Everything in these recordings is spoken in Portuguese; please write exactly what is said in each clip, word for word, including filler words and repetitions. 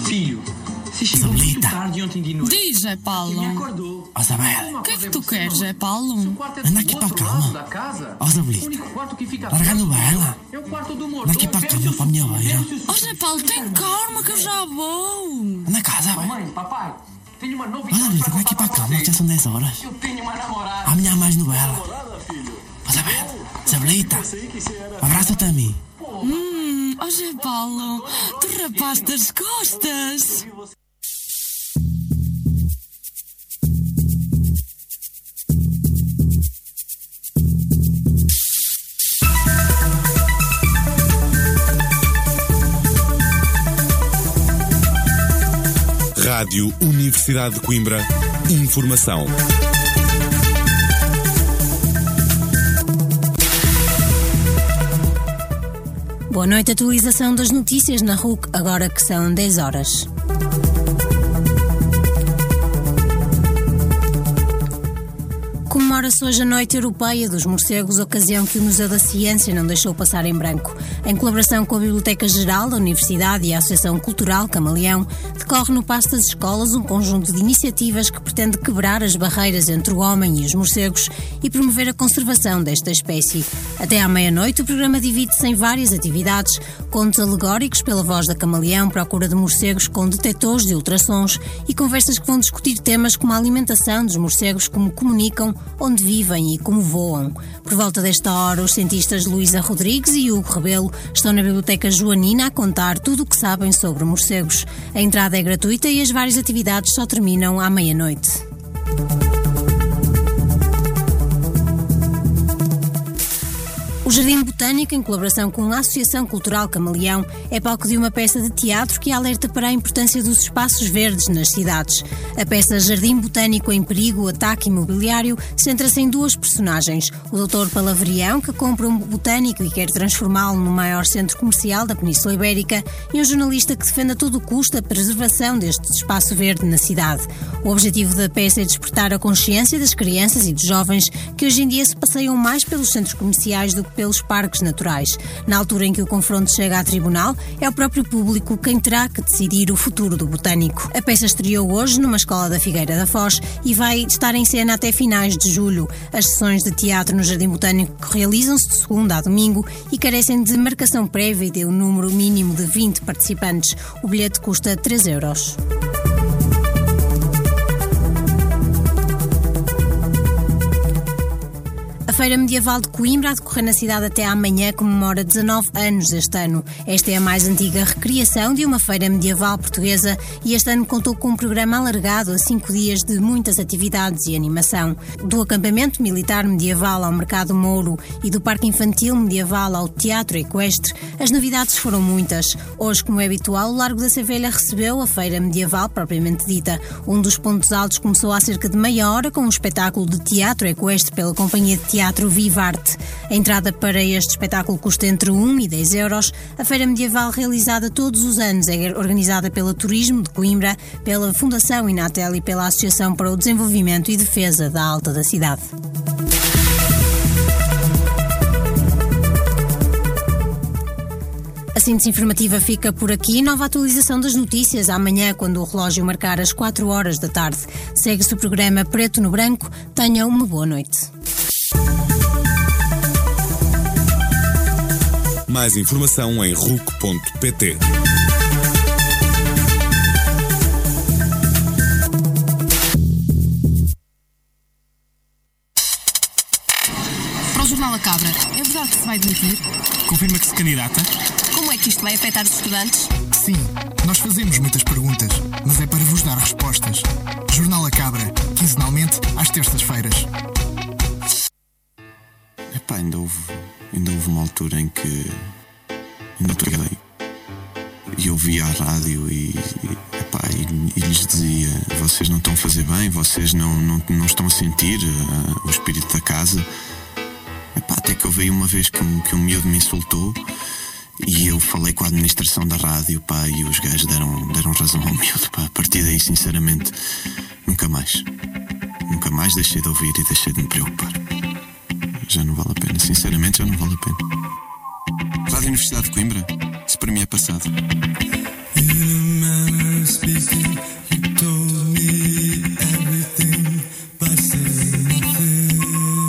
Filho, se chegou muito tarde ontem de noite. Diz, Zé Paulo. Me acordou. Ó, Isabel. O que é que tu queres, Zé Paulo? Anda aqui para a cama. Ó, Isabelita. Larga a novela. Anda aqui para a cama, para a minha beira. Ó, Zé Paulo, tem calma que eu já vou. Anda cá, Isabel. Mamãe, papai, tenho uma Ó, novidade. Isabelita, anda aqui para a cama, já são dez horas. Eu tenho uma namorada. Amanhã há mais novela. Ó, Isabel. Isabelita. Abraça-te a mim. Hum, ó, Zé Paulo, tu rapaste as costas. Rádio Universidade de Coimbra. Informação. Boa noite, atualização das notícias na R U C, agora que são dez horas. Comemora-se hoje a Noite Europeia dos Morcegos, ocasião que o Museu da Ciência não deixou passar em branco. Em colaboração com a Biblioteca Geral da Universidade e a Associação Cultural Camaleão, decorre no Paço das Escolas um conjunto de iniciativas que pretende quebrar as barreiras entre o homem e os morcegos e promover a conservação desta espécie. Até à meia-noite, o programa divide-se em várias atividades, contos alegóricos pela voz da Camaleão, procura de morcegos com detectores de ultrassons e conversas que vão discutir temas como a alimentação dos morcegos, como comunicam, onde vivem e como voam. Por volta desta hora, os cientistas Luísa Rodrigues e Hugo Rebelo estão na Biblioteca Joanina a contar tudo o que sabem sobre morcegos. A entrada é gratuita e as várias atividades só terminam à meia-noite. O Jardim Botânico, em colaboração com a Associação Cultural Camaleão, é palco de uma peça de teatro que alerta para a importância dos espaços verdes nas cidades. A peça Jardim Botânico em Perigo, Ataque Imobiliário centra-se em duas personagens. O doutor Palavrião, que compra um botânico e quer transformá-lo no maior centro comercial da Península Ibérica, e um jornalista que defende a todo custo a preservação deste espaço verde na cidade. O objetivo da peça é despertar a consciência das crianças e dos jovens que hoje em dia se passeiam mais pelos centros comerciais do que pelos parques naturais. Na altura em que o confronto chega a tribunal, é o próprio público quem terá que decidir o futuro do botânico. A peça estreou hoje numa escola da Figueira da Foz e vai estar em cena até finais de julho. As sessões de teatro no Jardim Botânico realizam-se de segunda a domingo e carecem de marcação prévia e de um número mínimo de vinte participantes. O bilhete custa três euros. A Feira Medieval de Coimbra, a decorrer na cidade até amanhã, comemora dezanove anos este ano. Esta é a mais antiga recriação de uma feira medieval portuguesa e este ano contou com um programa alargado a cinco dias de muitas atividades e animação. Do acampamento militar medieval ao Mercado Mouro e do Parque Infantil Medieval ao Teatro Equestre, as novidades foram muitas. Hoje, como é habitual, o Largo da Savelha recebeu a Feira Medieval propriamente dita. Um dos pontos altos começou há cerca de meia hora com um espetáculo de teatro equestre pela Companhia de Teatro Vivarte. A entrada para este espetáculo custa entre um e dez euros. A Feira Medieval, realizada todos os anos, é organizada pelo Turismo de Coimbra, pela Fundação Inatel e pela Associação para o Desenvolvimento e Defesa da Alta da Cidade. A síntese informativa fica por aqui. Nova atualização das notícias amanhã, quando o relógio marcar as quatro horas da tarde. Segue-se o programa Preto no Branco. Tenham uma boa noite. Mais informação em ruc ponto pt. Para o Jornal A Cabra, é verdade que se vai demitir? Confirma que se candidata? Como é que isto vai afetar os estudantes? Sim, nós fazemos muitas perguntas, mas é para vos dar respostas. Jornal A Cabra, quinzenalmente, às terças-feiras. Epá, ainda houve, ainda houve uma altura em que ainda peguei e eu via a rádio e, e, epá, e, e lhes dizia: vocês não estão a fazer bem, vocês não, não, não estão a sentir uh, o espírito da casa. Epá, até que eu veio uma vez que um, que um miúdo me insultou e eu falei com a administração da rádio, pá, e os gajos deram, deram razão ao miúdo, pá. A partir daí, sinceramente, nunca mais nunca mais deixei de ouvir e deixei de me preocupar. Já não vale a pena, sinceramente já não vale a pena. Rádio Universidade de Coimbra, isso para mim é passado. You remember speaking, you told me everything by saying nothing.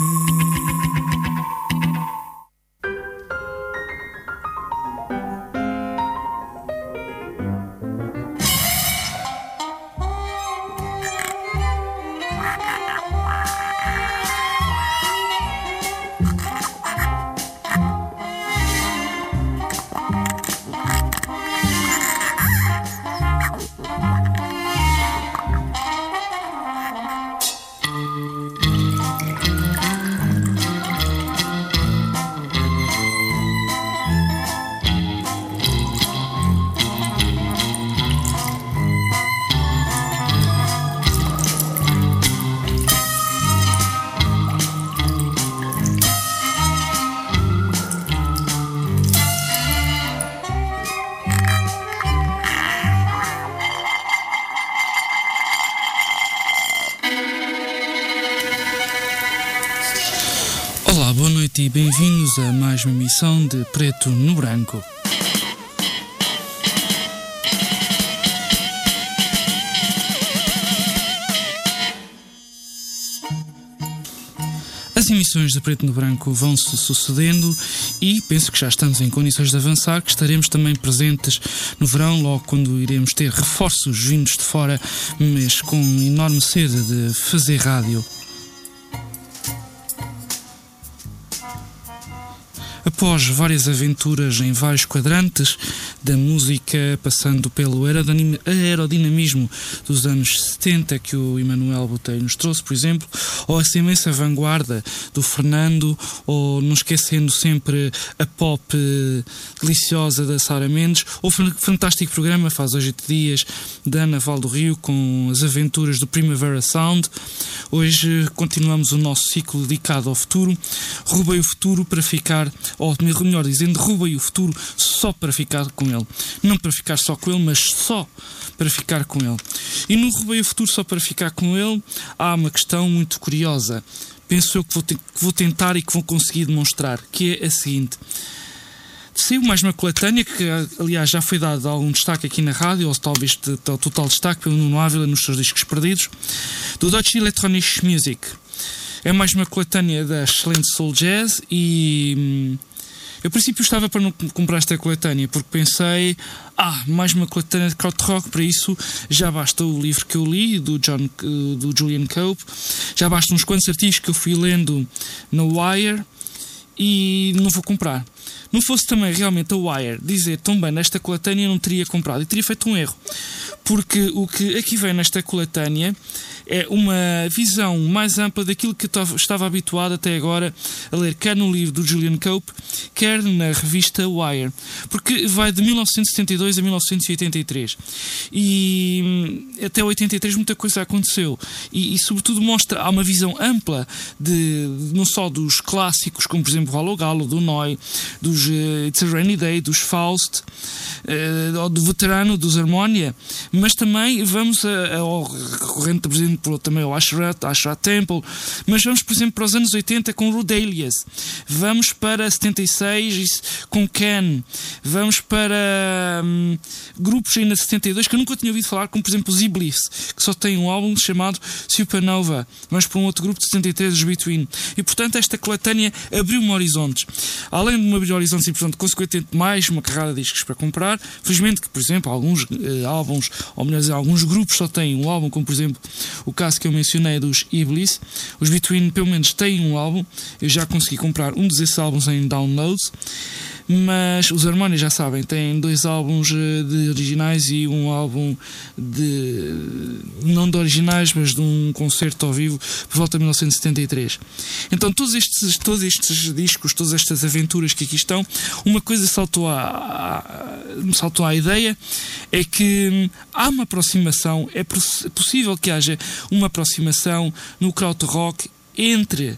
Olá, boa noite e bem-vindos a mais uma emissão de Preto no Branco. As emissões de Preto no Branco vão-se sucedendo e penso que já estamos em condições de avançar, que estaremos também presentes no verão, logo quando iremos ter reforços vindos de fora, mas com enorme sede de fazer rádio. Após várias aventuras em vários quadrantes da música, passando pelo aerodinamismo dos anos setenta que o Emanuel Botelho nos trouxe, por exemplo, ou essa imensa vanguarda do Fernando, ou não esquecendo sempre a pop deliciosa da Sara Mendes, ou o fantástico programa Faz Hoje Oito Dias da Ana Val do Rio com as aventuras do Primavera Sound. Hoje continuamos o nosso ciclo dedicado ao futuro. Roubei o futuro para ficar, ou melhor dizendo, roubei o futuro só para ficar com ele. Não para ficar só com ele, mas só para ficar com ele. E no roubei o futuro só para ficar com ele, há uma questão muito curiosa. Penso eu que vou, te- que vou tentar e que vou conseguir demonstrar, que é a seguinte. Saiu mais uma coletânea que, aliás, já foi dado algum destaque aqui na rádio, ou talvez de, de, total destaque pelo Nuno Ávila nos seus discos perdidos, do Deutsche Electronische Musik. É mais uma coletânea da excelente Soul Jazz e hum, eu, a princípio, estava para não comprar esta coletânea porque pensei, ah, mais uma coletânea de krautrock, para isso já basta o livro que eu li do, John, do Julian Cope, já basta uns quantos artigos que eu fui lendo na Wire e não vou comprar. Não fosse também realmente a Wire dizer tão bem nesta coletânea, eu não teria comprado e teria feito um erro, porque o que aqui vem nesta coletânea é uma visão mais ampla daquilo que eu estava habituado até agora a ler, quer no livro do Julian Cope, quer na revista Wire, porque vai de mil novecentos e setenta e dois a mil novecentos e oitenta e três e até oitenta e três muita coisa aconteceu e, e sobretudo mostra, há uma visão ampla de, não só dos clássicos como por exemplo Hollow Galo, do Noi, dos uh, It's a Rainy Day, dos Faust, uh, do veterano, dos Harmonia, mas também vamos a, a, ao recorrente, por exemplo, também ao Ashrat, Ashrat Temple, mas vamos, por exemplo, para os anos oitenta com Rodalias, vamos para setenta e seis com Ken, vamos para hum, grupos ainda de setenta e dois que eu nunca tinha ouvido falar, como por exemplo os Iblis, que só tem um álbum chamado Supernova, vamos para um outro grupo de setenta e três, os Between, e portanto esta coletânea abriu-me horizontes, além de me abrir horizontes e portanto consequentemente mais uma carrada de discos para comprar. Felizmente que, por exemplo, alguns uh, álbuns, ou melhor dizer, alguns grupos só têm um álbum, como por exemplo o caso que eu mencionei dos Iblis. Os Between pelo menos têm um álbum, eu já consegui comprar um desses álbuns em downloads, mas os Harmonia, já sabem, têm dois álbuns de originais e um álbum de não de originais, mas de um concerto ao vivo por volta de mil novecentos e setenta e três. Então todos estes, todos estes discos, todas estas aventuras que aqui estão, uma coisa saltou à, me saltou à ideia, é que há uma aproximação, é possível que haja uma aproximação no krautrock entre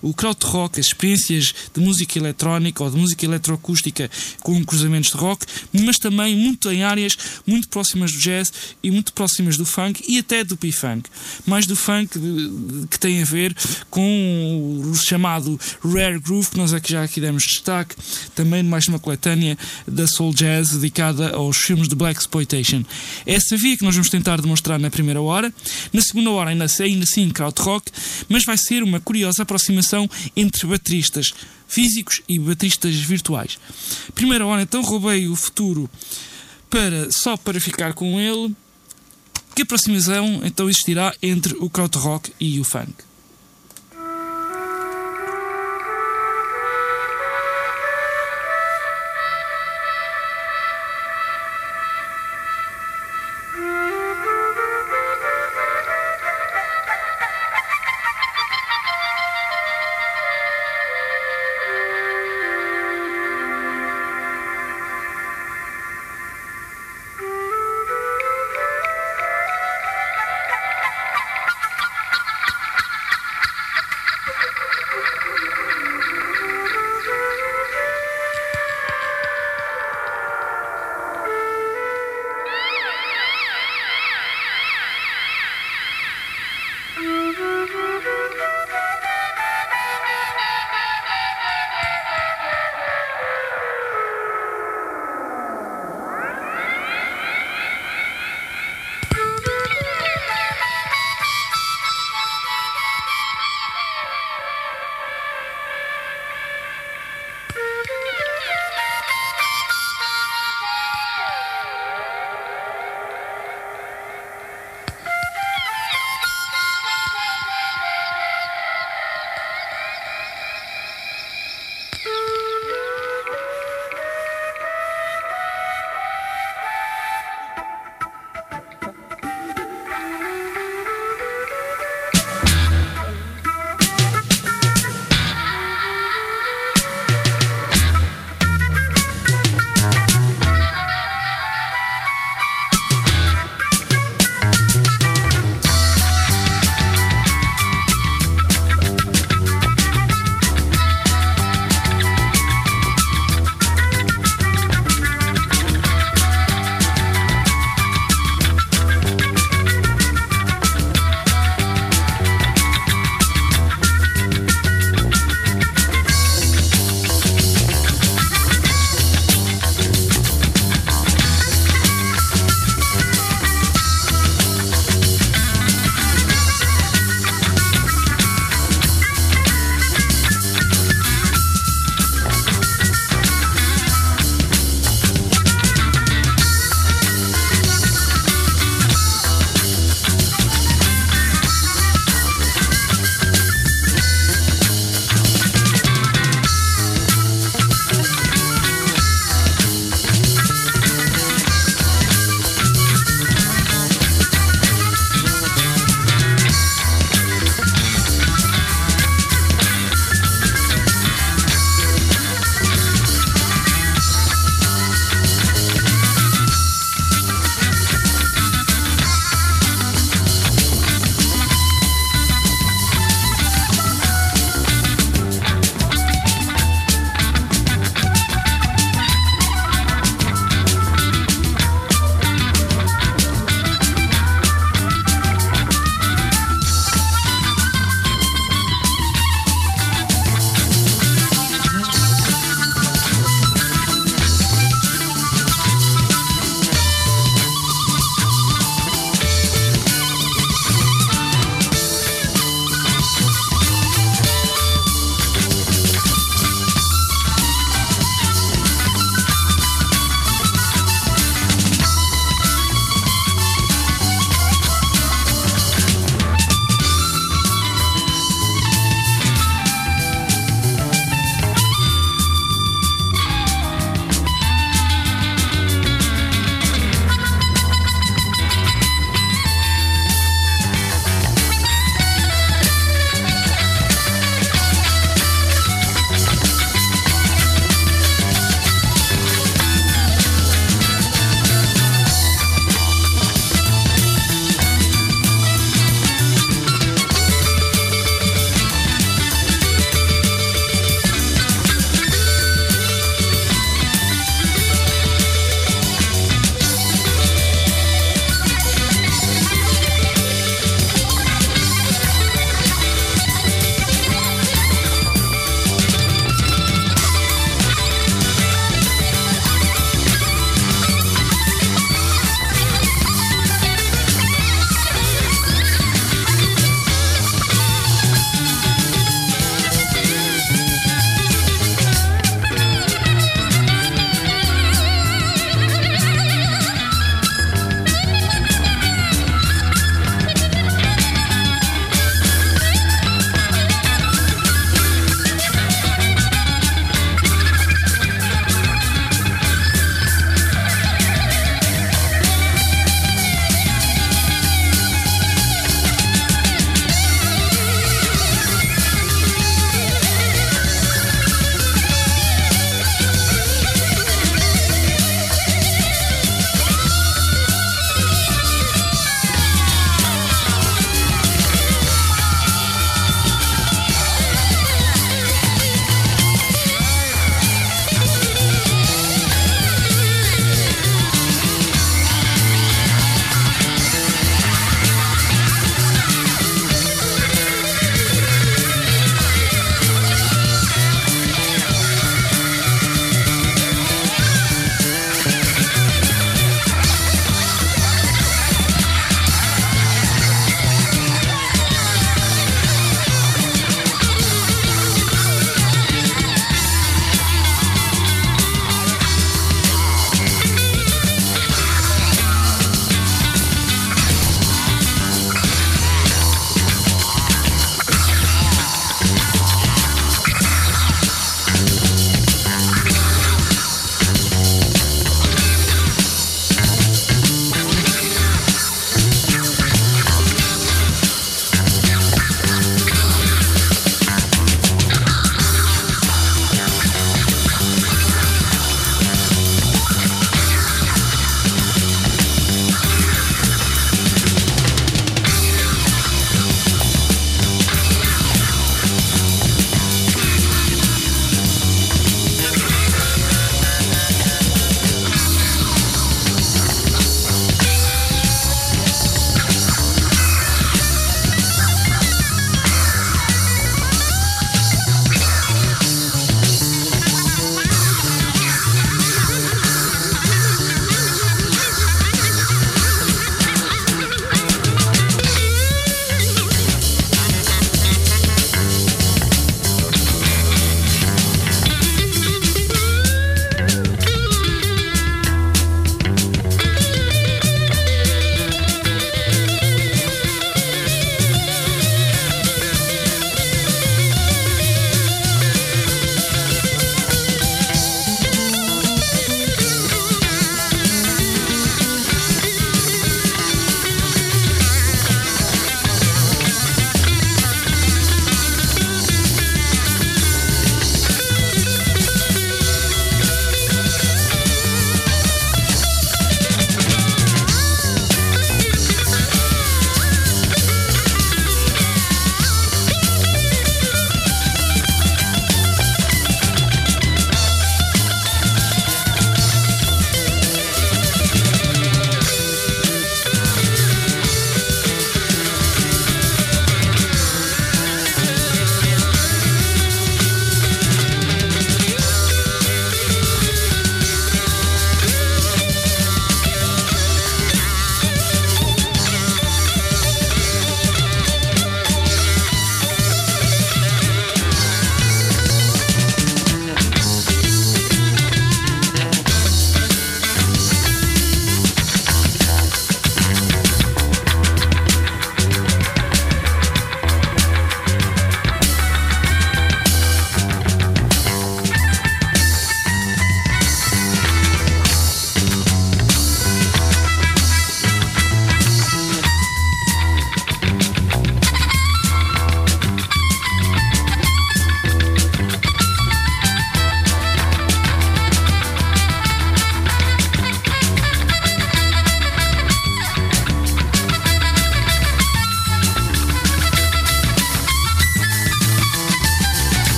o krautrock, as experiências de música eletrónica ou de música eletroacústica com cruzamentos de rock, mas também muito em áreas muito próximas do jazz e muito próximas do funk e até do P-Funk. Mais do funk que tem a ver com o chamado Rare Groove, que nós aqui já aqui demos destaque, também mais uma coletânea da Soul Jazz dedicada aos filmes de Blaxploitation. É essa via que nós vamos tentar demonstrar na primeira hora. Na segunda hora ainda, ainda assim krautrock, mas vai ser uma curiosa aproximação entre bateristas físicos e bateristas virtuais. Primeira hora então roubei o futuro para, só para ficar com ele. Que aproximação então existirá entre o krautrock e o funk?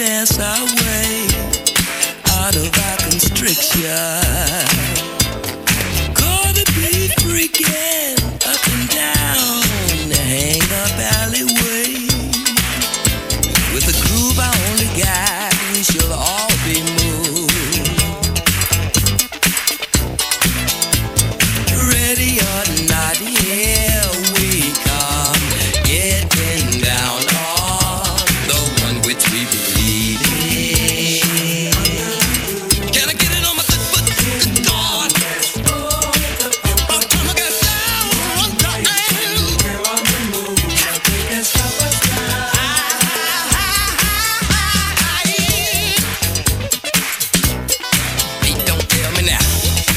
dance our way out of our constriction. Gonna be freaking up and down the hang-up alleyway. With a groove I only got, we shall all be moved. Ready or not, here we come, getting down on the one which we believe in. Can I get it on my good foot? Good God. I'm trying to get down on time. Hey, don't tell me now.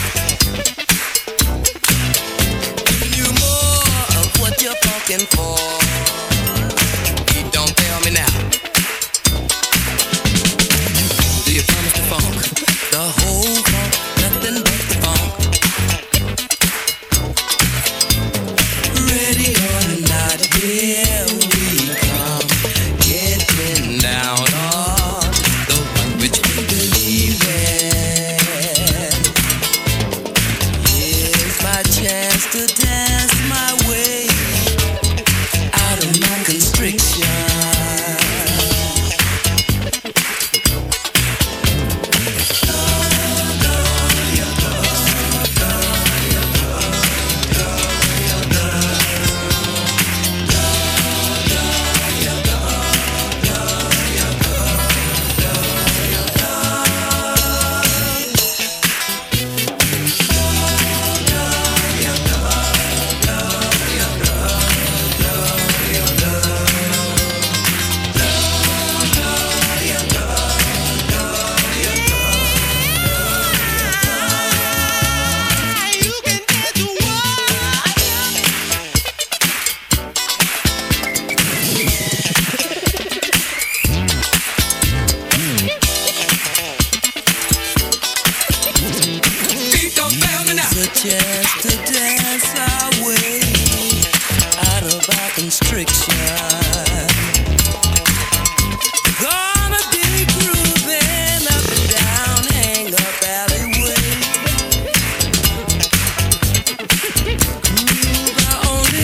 You more of what you're fucking for. Hey, don't tell me now. Do you promise the funk? The whole funk, nothing but the funk. Ready or not, here we come, getting down on the one which we believe in. Here's my chance to dance my way out of my constriction. Here's a chance to dance our way out of our constriction. Gonna be grooving up and down hang-up alleyway. Groove I only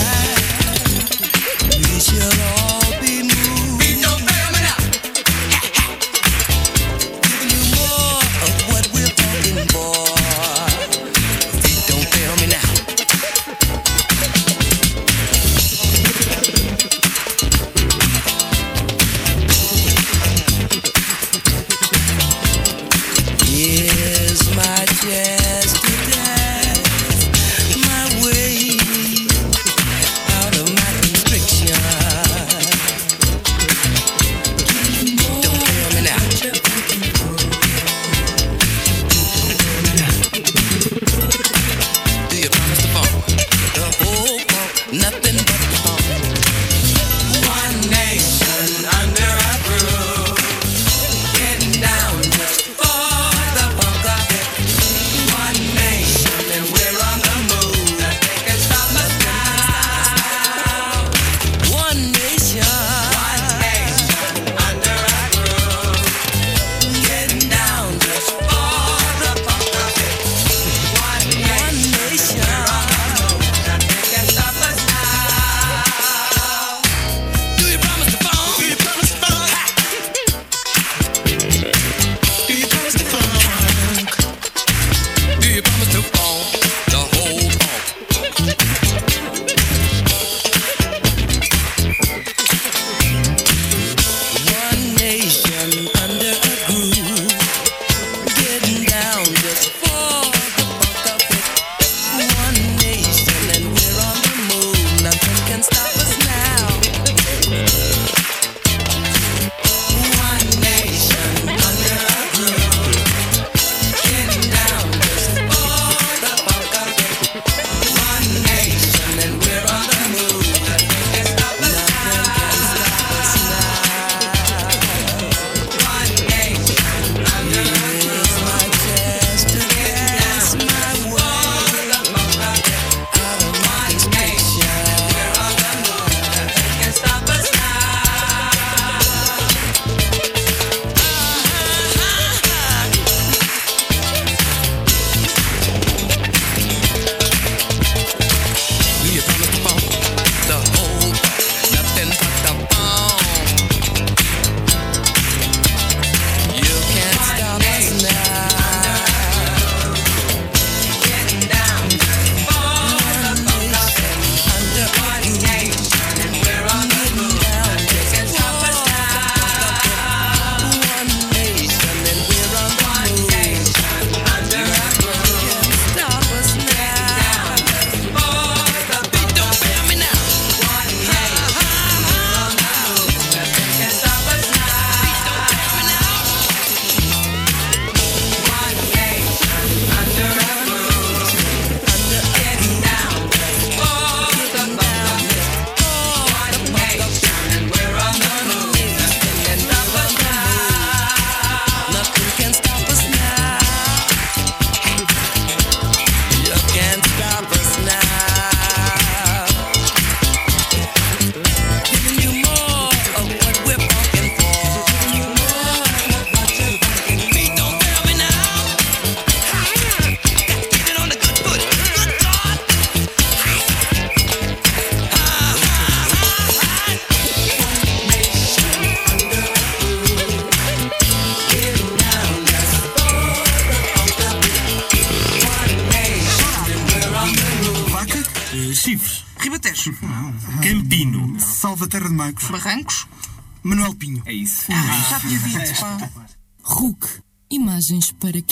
got, we shall all be moved. Don't fail me now. Giving you more of what we're fucking for. Don't fail me now. Alentejo. Campino. Salvaterra de Magos. Barrancos. Manuel Pinho. É isso. Ah, já tinha dito, pá. R U C. Imagens para